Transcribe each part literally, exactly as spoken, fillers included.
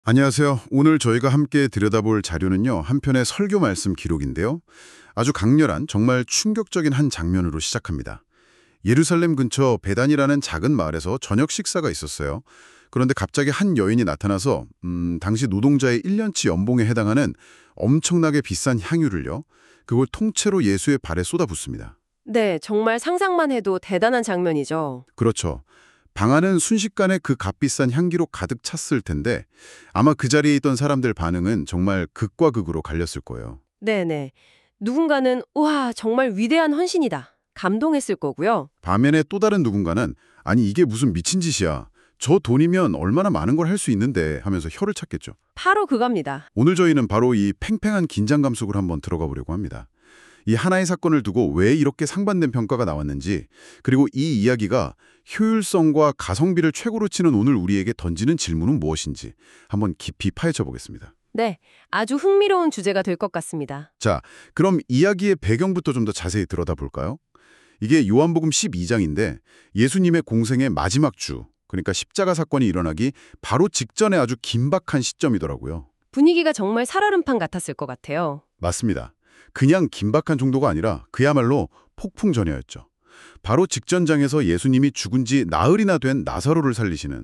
안녕하세요. 오늘 저희가 함께 들여다볼 자료는요, 한 편의 설교 말씀 기록인데요. 아주 강렬한, 정말 충격적인 한 장면으로 시작합니다. 예루살렘 근처 베단이라는 작은 마을에서 저녁 식사가 있었어요. 그런데 갑자기 한 여인이 나타나서 음, 당시 노동자의 일 년치 연봉에 해당하는 엄청나게 비싼 향유를요, 그걸 통째로 예수의 발에 쏟아붓습니다. 네, 정말 상상만 해도 대단한 장면이죠. 그렇죠. 방 안은 순식간에 그 값비싼 향기로 가득 찼을 텐데 아마 그 자리에 있던 사람들 반응은 정말 극과 극으로 갈렸을 거예요. 네네. 누군가는 우와, 정말 위대한 헌신이다. 감동했을 거고요. 반면에 또 다른 누군가는 아니 이게 무슨 미친 짓이야. 저 돈이면 얼마나 많은 걸 할 수 있는데 하면서 혀를 찾겠죠. 바로 그겁니다. 오늘 저희는 바로 이 팽팽한 긴장감 속으로 한번 들어가 보려고 합니다. 이 하나의 사건을 두고 왜 이렇게 상반된 평가가 나왔는지, 그리고 이 이야기가 효율성과 가성비를 최고로 치는 오늘 우리에게 던지는 질문은 무엇인지 한번 깊이 파헤쳐 보겠습니다. 네, 아주 흥미로운 주제가 될 것 같습니다. 자, 그럼 이야기의 배경부터 좀 더 자세히 들여다 볼까요? 이게 요한복음 십이 장인데 예수님의 공생의 마지막 주, 그러니까 십자가 사건이 일어나기 바로 직전에 아주 긴박한 시점이더라고요. 분위기가 정말 살얼음판 같았을 것 같아요. 맞습니다. 그냥 긴박한 정도가 아니라 그야말로 폭풍전야였죠. 바로 직전장에서 예수님이 죽은 지 나흘이나 된 나사로를 살리시는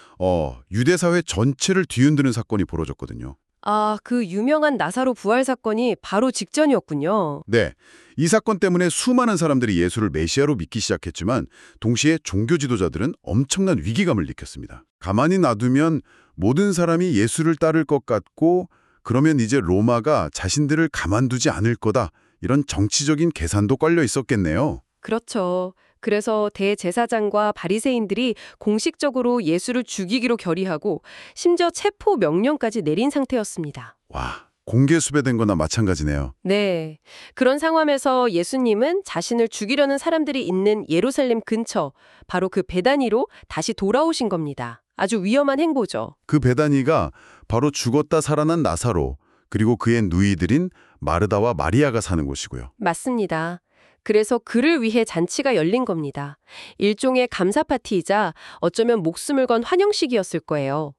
어, 유대 사회 전체를 뒤흔드는 사건이 벌어졌거든요. 아, 그 유명한 나사로 부활 사건이 바로 직전이었군요. 네, 이 사건 때문에 수많은 사람들이 예수를 메시아로 믿기 시작했지만 동시에 종교 지도자들은 엄청난 위기감을 느꼈습니다. 가만히 놔두면 모든 사람이 예수를 따를 것 같고 그러면 이제 로마가 자신들을 가만두지 않을 거다. 이런 정치적인 계산도 걸려 있었겠네요. 그렇죠. 그래서 대제사장과 바리새인들이 공식적으로 예수를 죽이기로 결의하고 심지어 체포 명령까지 내린 상태였습니다. 와, 공개 수배된 거나 마찬가지네요. 네. 그런 상황에서 예수님은 자신을 죽이려는 사람들이 있는 예루살렘 근처, 바로 그 베다니로 다시 돌아오신 겁니다. 아주 위험한 행보죠. 그 베다니가 바로 죽었다 살아난 나사로, 그리고 그의 누이들인 마르다와 마리아가 사는 곳이고요. 맞습니다. 그래서 그를 위해 잔치가 열린 겁니다. 일종의 감사 파티이자 어쩌면 목숨을 건 환영식이었을 거예요.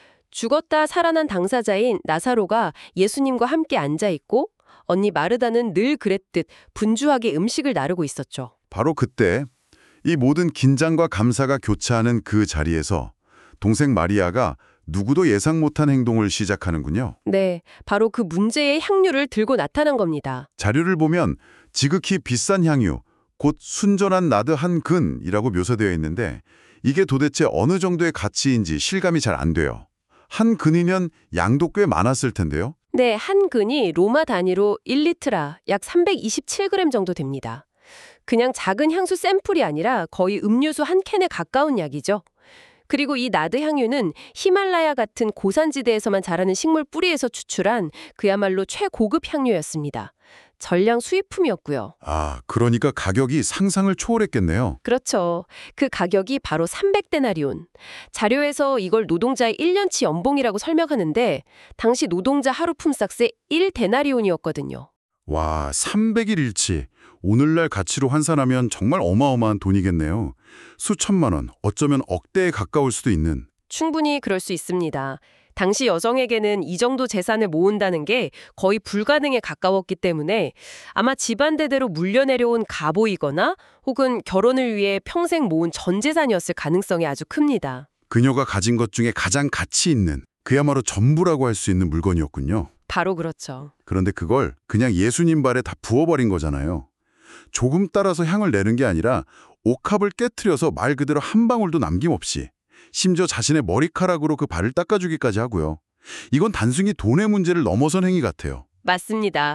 죽었다 살아난 당사자인 나사로가 예수님과 함께 앉아있고 언니 마르다는 늘 그랬듯 분주하게 음식을 나르고 있었죠. 바로 그때 이 모든 긴장과 감사가 교차하는 그 자리에서 동생 마리아가 누구도 예상 못한 행동을 시작하는군요. 네, 바로 그 문제의 향유를 들고 나타난 겁니다. 자료를 보면 지극히 비싼 향유, 곧 순전한 나드 한 근이라고 묘사되어 있는데 이게 도대체 어느 정도의 가치인지 실감이 잘 안 돼요. 한 근이면 양도 꽤 많았을 텐데요. 네, 한 근이 로마 단위로 일 리트라, 약 삼백이십칠 그램 정도 됩니다. 그냥 작은 향수 샘플이 아니라 거의 음료수 한 캔에 가까운 약이죠. 그리고 이 나드 향유는 히말라야 같은 고산지대에서만 자라는 식물 뿌리에서 추출한 그야말로 최고급 향유였습니다. 전량 수입품이었고요. 아, 그러니까 가격이 상상을 초월했겠네요. 그렇죠. 그 가격이 바로 삼백 데나리온. 자료에서 이걸 노동자의 일 년치 연봉이라고 설명하는데 당시 노동자 하루 품삯의 일 데나리온이었거든요. 와, 삼백일 일치. 오늘날 가치로 환산하면 정말 어마어마한 돈이겠네요. 수천만 원, 어쩌면 억대에 가까울 수도 있는. 충분히 그럴 수 있습니다. 당시 여성에게는 이 정도 재산을 모은다는 게 거의 불가능에 가까웠기 때문에 아마 집안 대대로 물려내려온 가보이거나 혹은 결혼을 위해 평생 모은 전 재산이었을 가능성이 아주 큽니다. 그녀가 가진 것 중에 가장 가치 있는, 그야말로 전부라고 할 수 있는 물건이었군요. 바로 그렇죠. 그런데 그걸 그냥 예수님 발에 다 부어버린 거잖아요. 조금 따라서 향을 내는 게 아니라 옥합을 깨트려서 말 그대로 한 방울도 남김없이, 심지어 자신의 머리카락으로 그 발을 닦아주기까지 하고요. 이건 단순히 돈의 문제를 넘어선 행위 같아요. 맞습니다.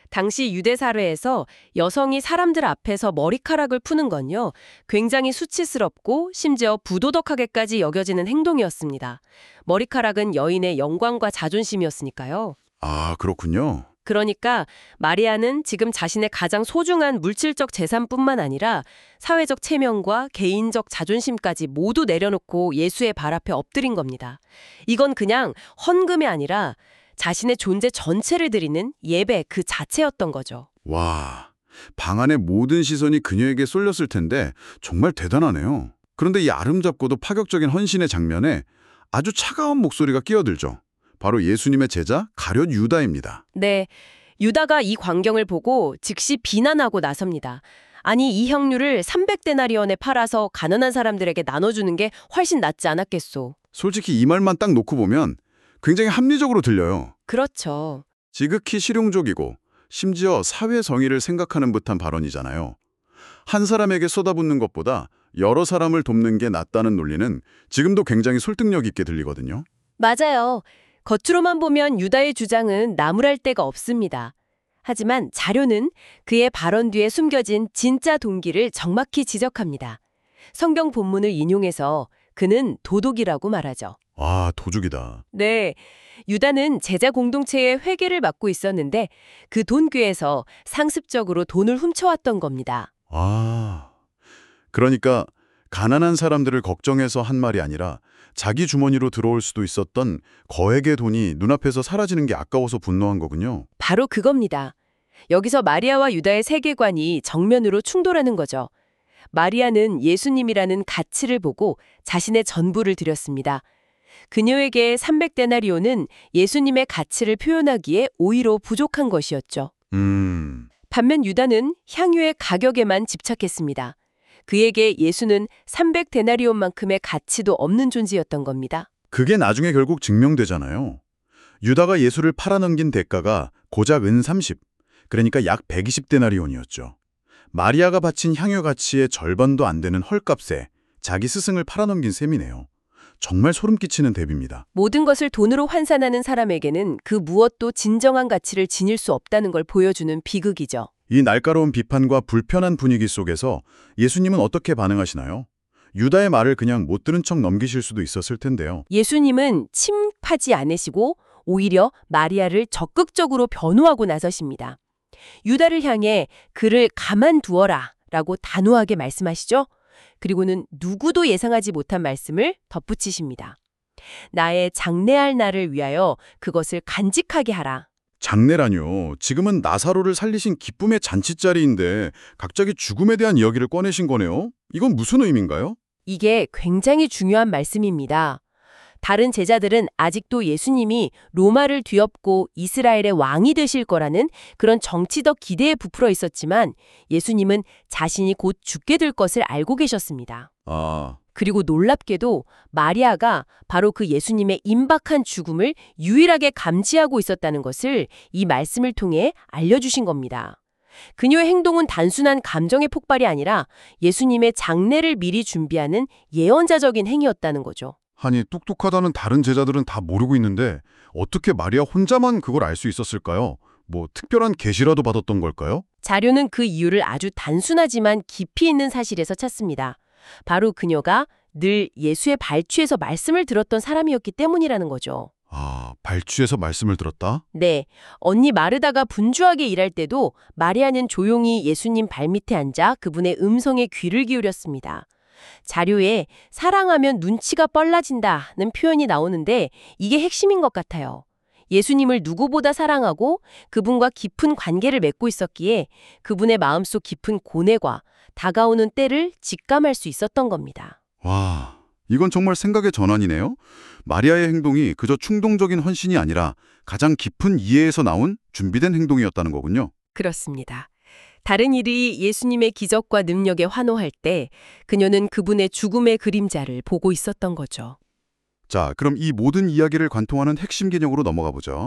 당시 유대 사회에서 여성이 사람들 앞에서 머리카락을 푸는 건요, 굉장히 수치스럽고 심지어 부도덕하게까지 여겨지는 행동이었습니다. 머리카락은 여인의 영광과 자존심이었으니까요. 아, 그렇군요. 그러니까 마리아는 지금 자신의 가장 소중한 물질적 재산뿐만 아니라 사회적 체면과 개인적 자존심까지 모두 내려놓고 예수의 발 앞에 엎드린 겁니다. 이건 그냥 헌금이 아니라 자신의 존재 전체를 드리는 예배 그 자체였던 거죠. 와, 방 안의 모든 시선이 그녀에게 쏠렸을 텐데 정말 대단하네요. 그런데 이 아름답고도 파격적인 헌신의 장면에 아주 차가운 목소리가 끼어들죠. 바로 예수님의 제자 가룟 유다입니다. 네, 유다가 이 광경을 보고 즉시 비난하고 나섭니다. 아니, 이 향유를 삼백 데나리온에 팔아서 가난한 사람들에게 나눠주는 게 훨씬 낫지 않았겠소. 솔직히 이 말만 딱 놓고 보면 굉장히 합리적으로 들려요. 그렇죠. 지극히 실용적이고 심지어 사회 정의를 생각하는 듯한 발언이잖아요. 한 사람에게 쏟아붓는 것보다 여러 사람을 돕는 게 낫다는 논리는 지금도 굉장히 설득력 있게 들리거든요. 맞아요. 겉으로만 보면 유다의 주장은 나무랄 데가 없습니다. 하지만 자료는 그의 발언 뒤에 숨겨진 진짜 동기를 정확히 지적합니다. 성경 본문을 인용해서 그는 도둑이라고 말하죠. 아, 도둑이다. 네, 유다는 제자 공동체의 회계를 맡고 있었는데 그 돈괴에서 상습적으로 돈을 훔쳐왔던 겁니다. 아, 그러니까 가난한 사람들을 걱정해서 한 말이 아니라 자기 주머니로 들어올 수도 있었던 거액의 돈이 눈앞에서 사라지는 게 아까워서 분노한 거군요. 바로 그겁니다. 여기서 마리아와 유다의 세계관이 정면으로 충돌하는 거죠. 마리아는 예수님이라는 가치를 보고 자신의 전부를 드렸습니다. 그녀에게 삼백 데나리온은 예수님의 가치를 표현하기에 오히려 부족한 것이었죠. 음, 반면 유다는 향유의 가격에만 집착했습니다. 그에게 예수는 삼백 데나리온만큼의 가치도 없는 존재였던 겁니다. 그게 나중에 결국 증명되잖아요. 유다가 예수를 팔아넘긴 대가가 고작 은 삼십, 그러니까 약 백이십 데나리온이었죠. 마리아가 바친 향유 가치의 절반도 안 되는 헐값에 자기 스승을 팔아넘긴 셈이네요. 정말 소름 끼치는 대비입니다. 모든 것을 돈으로 환산하는 사람에게는 그 무엇도 진정한 가치를 지닐 수 없다는 걸 보여주는 비극이죠. 이 날카로운 비판과 불편한 분위기 속에서 예수님은 어떻게 반응하시나요? 유다의 말을 그냥 못 들은 척 넘기실 수도 있었을 텐데요. 예수님은 침하지 않으시고 오히려 마리아를 적극적으로 변호하고 나서십니다. 유다를 향해 그를 가만두어라 라고 단호하게 말씀하시죠. 그리고는 누구도 예상하지 못한 말씀을 덧붙이십니다. 나의 장래할 날을 위하여 그것을 간직하게 하라. 장례라뇨. 지금은 나사로를 살리신 기쁨의 잔치자리인데 갑자기 죽음에 대한 이야기를 꺼내신 거네요. 이건 무슨 의미인가요? 이게 굉장히 중요한 말씀입니다. 다른 제자들은 아직도 예수님이 로마를 뒤엎고 이스라엘의 왕이 되실 거라는 그런 정치적 기대에 부풀어 있었지만 예수님은 자신이 곧 죽게 될 것을 알고 계셨습니다. 아, 그리고 놀랍게도 마리아가 바로 그 예수님의 임박한 죽음을 유일하게 감지하고 있었다는 것을 이 말씀을 통해 알려주신 겁니다. 그녀의 행동은 단순한 감정의 폭발이 아니라 예수님의 장례를 미리 준비하는 예언자적인 행위였다는 거죠. 아니 똑똑하다는 다른 제자들은 다 모르고 있는데 어떻게 마리아 혼자만 그걸 알 수 있었을까요? 뭐 특별한 계시라도 받았던 걸까요? 자료는 그 이유를 아주 단순하지만 깊이 있는 사실에서 찾습니다. 바로 그녀가 늘 예수의 발취에서 말씀을 들었던 사람이었기 때문이라는 거죠. 아, 발취해서 말씀을 들었다? 네, 언니 마르다가 분주하게 일할 때도 마리아는 조용히 예수님 발밑에 앉아 그분의 음성에 귀를 기울였습니다. 자료에 사랑하면 눈치가 뻘라진다는 표현이 나오는데 이게 핵심인 것 같아요. 예수님을 누구보다 사랑하고 그분과 깊은 관계를 맺고 있었기에 그분의 마음속 깊은 고뇌와 다가오는 때를 직감할 수 있었던 겁니다. 와, 이건 정말 생각의 전환이네요. 마리아의 행동이 그저 충동적인 헌신이 아니라 가장 깊은 이해에서 나온 준비된 행동이었다는 거군요. 그렇습니다. 다른 일이 예수님의 기적과 능력에 환호할 때 그녀는 그분의 죽음의 그림자를 보고 있었던 거죠. 자, 그럼 이 모든 이야기를 관통하는 핵심 개념으로 넘어가 보죠.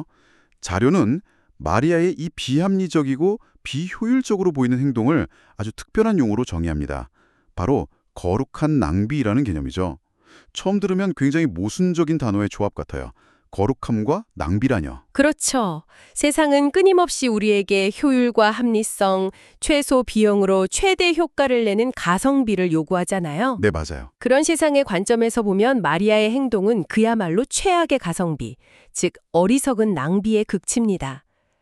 자료는 마리아의 이 비합리적이고 비효율적으로 보이는 행동을 아주 특별한 용어로 정의합니다. 바로 거룩한 낭비라는 개념이죠. 처음 들으면 굉장히 모순적인 단어의 조합 같아요. 거룩함과 낭비라뇨. 그렇죠. 세상은 끊임없이 우리에게 효율과 합리성, 최소 비용으로 최대 효과를 내는 가성비를 요구하잖아요. 네, 맞아요. 그런 세상의 관점에서 보면 마리아의 행동은 그야말로 최악의 가성비, 즉 어리석은 낭비의 극치입니다.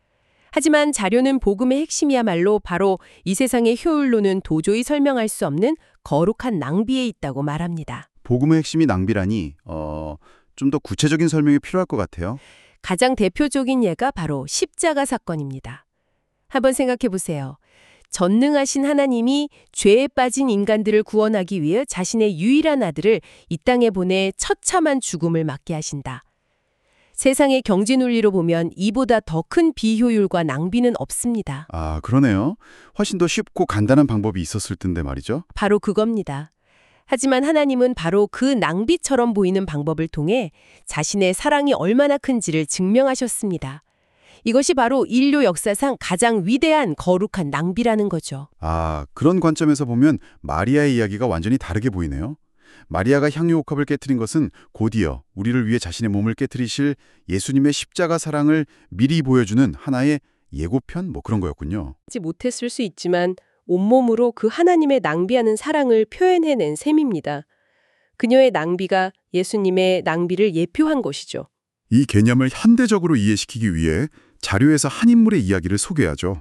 하지만 자료는 복음의 핵심이야말로 바로 이 세상의 효율로는 도저히 설명할 수 없는 거룩한 낭비에 있다고 말합니다. 복음의 핵심이 낭비라니 어, 좀 더 구체적인 설명이 필요할 것 같아요. 가장 대표적인 예가 바로 십자가 사건입니다. 한번 생각해 보세요. 전능하신 하나님이 죄에 빠진 인간들을 구원하기 위해 자신의 유일한 아들을 이 땅에 보내 처참한 죽음을 맞게 하신다. 세상의 경제 논리로 보면 이보다 더 큰 비효율과 낭비는 없습니다. 아, 그러네요. 훨씬 더 쉽고 간단한 방법이 있었을 텐데 말이죠. 바로 그겁니다. 하지만 하나님은 바로 그 낭비처럼 보이는 방법을 통해 자신의 사랑이 얼마나 큰지를 증명하셨습니다. 이것이 바로 인류 역사상 가장 위대한 거룩한 낭비라는 거죠. 아, 그런 관점에서 보면 마리아의 이야기가 완전히 다르게 보이네요. 마리아가 향유옥합을 깨트린 것은 곧이어 우리를 위해 자신의 몸을 깨트리실 예수님의 십자가 사랑을 미리 보여주는 하나의 예고편 뭐 그런 거였군요. 하지 못했을 수 있지만 온몸으로 그 하나님의 낭비하는 사랑을 표현해낸 셈입니다. 그녀의 낭비가 예수님의 낭비를 예표한 것이죠. 이 개념을 현대적으로 이해시키기 위해 자료에서 한 인물의 이야기를 소개하죠.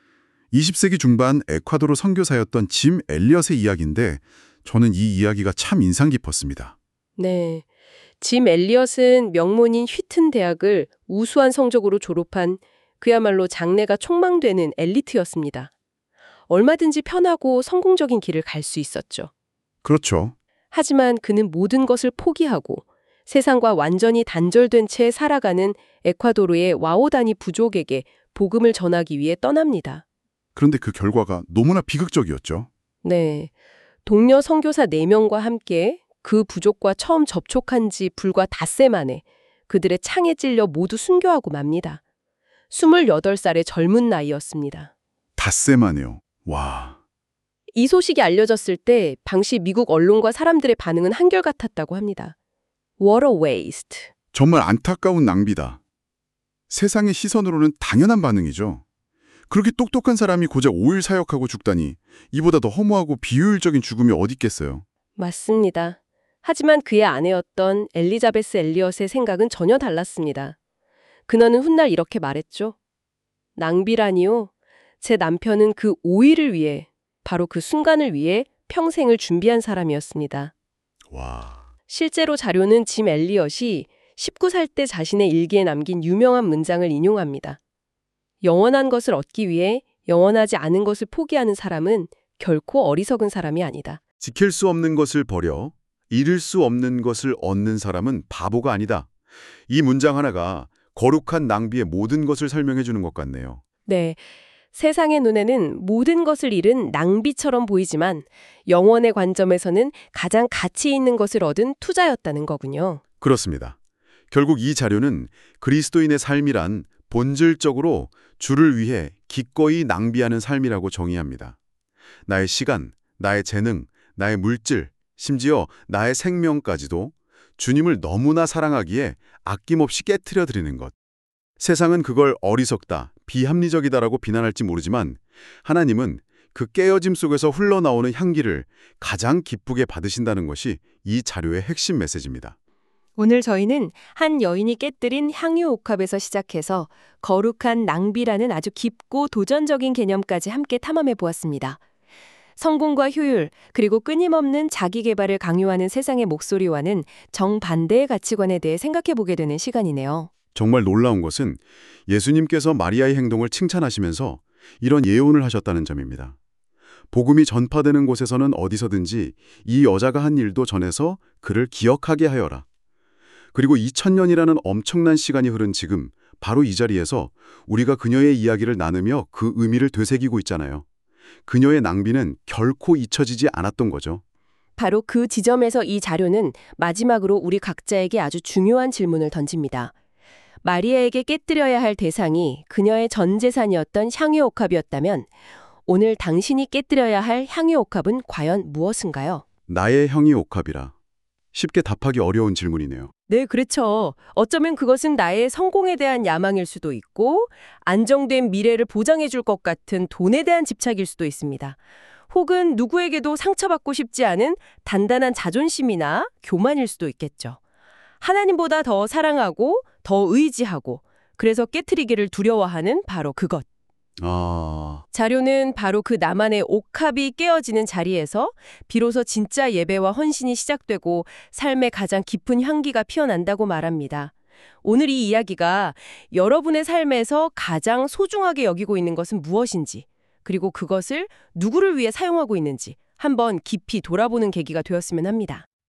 이십 세기 중반 에콰도르 선교사였던 짐 엘리엇의 이야기인데 저는 이 이야기가 참 인상 깊었습니다. 네, 짐 엘리엇은 명문인 휘튼 대학을 우수한 성적으로 졸업한 그야말로 장래가 촉망되는 엘리트였습니다. 얼마든지 편하고 성공적인 길을 갈 수 있었죠. 그렇죠. 하지만 그는 모든 것을 포기하고 세상과 완전히 단절된 채 살아가는 에콰도르의 와오다니 부족에게 복음을 전하기 위해 떠납니다. 그런데 그 결과가 너무나 비극적이었죠. 네, 동료 선교사 네 명과 함께 그 부족과 처음 접촉한 지 불과 닷새 만에 그들의 창에 찔려 모두 순교하고 맙니다. 스물여덟 살의 젊은 나이였습니다. 닷새 만에요. 와. 이 소식이 알려졌을 때 당시 미국 언론과 사람들의 반응은 한결같았다고 합니다. What a waste. 정말 안타까운 낭비다. 세상의 시선으로는 당연한 반응이죠. 그렇게 똑똑한 사람이 고작 오 일 사역하고 죽다니 이보다 더 허무하고 비효율적인 죽음이 어디 있겠어요. 맞습니다. 하지만 그의 아내였던 엘리자베스 엘리엇의 생각은 전혀 달랐습니다. 그녀는 훗날 이렇게 말했죠. 낭비라니요. 제 남편은 그 오 일을 위해, 바로 그 순간을 위해 평생을 준비한 사람이었습니다. 와. 실제로 자료는 짐 엘리엇이 열두 살 때 자신의 일기에 남긴 유명한 문장을 인용합니다. 영원한 것을 얻기 위해 영원하지 않은 것을 포기하는 사람은 결코 어리석은 사람이 아니다. 지킬 수 없는 것을 버려 잃을 수 없는 것을 얻는 사람은 바보가 아니다. 이 문장 하나가 거룩한 낭비의 모든 것을 설명해 주는 것 같네요. 네, 세상의 눈에는 모든 것을 잃은 낭비처럼 보이지만 영원의 관점에서는 가장 가치 있는 것을 얻은 투자였다는 거군요. 그렇습니다. 결국 이 자료는 그리스도인의 삶이란 본질적으로 주를 위해 기꺼이 낭비하는 삶이라고 정의합니다. 나의 시간, 나의 재능, 나의 물질, 심지어 나의 생명까지도 주님을 너무나 사랑하기에 아낌없이 깨트려 드리는 것. 세상은 그걸 어리석다, 비합리적이다라고 비난할지 모르지만 하나님은 그 깨어짐 속에서 흘러나오는 향기를 가장 기쁘게 받으신다는 것이 이 자료의 핵심 메시지입니다. 오늘 저희는 한 여인이 깨뜨린 향유옥합에서 시작해서 거룩한 낭비라는 아주 깊고 도전적인 개념까지 함께 탐험해 보았습니다. 성공과 효율, 그리고 끊임없는 자기 개발을 강요하는 세상의 목소리와는 정반대의 가치관에 대해 생각해 보게 되는 시간이네요. 정말 놀라운 것은 예수님께서 마리아의 행동을 칭찬하시면서 이런 예언을 하셨다는 점입니다. 복음이 전파되는 곳에서는 어디서든지 이 여자가 한 일도 전해서 그를 기억하게 하여라. 그리고 이천 년이라는 엄청난 시간이 흐른 지금 바로 이 자리에서 우리가 그녀의 이야기를 나누며 그 의미를 되새기고 있잖아요. 그녀의 낭비는 결코 잊혀지지 않았던 거죠. 바로 그 지점에서 이 자료는 마지막으로 우리 각자에게 아주 중요한 질문을 던집니다. 마리아에게 깨뜨려야 할 대상이 그녀의 전 재산이었던 향유옥합이었다면 오늘 당신이 깨뜨려야 할 향유옥합은 과연 무엇인가요? 나의 향유옥합이라. 쉽게 답하기 어려운 질문이네요. 네, 그렇죠. 어쩌면 그것은 나의 성공에 대한 야망일 수도 있고 안정된 미래를 보장해 줄 것 같은 돈에 대한 집착일 수도 있습니다. 혹은 누구에게도 상처받고 싶지 않은 단단한 자존심이나 교만일 수도 있겠죠. 하나님보다 더 사랑하고 더 의지하고 그래서 깨트리기를 두려워하는 바로 그것. 아... 자료는 바로 그 나만의 옥합이 깨어지는 자리에서 비로소 진짜 예배와 헌신이 시작되고 삶의 가장 깊은 향기가 피어난다고 말합니다. 오늘 이 이야기가 여러분의 삶에서 가장 소중하게 여기고 있는 것은 무엇인지, 그리고 그것을 누구를 위해 사용하고 있는지 한번 깊이 돌아보는 계기가 되었으면 합니다.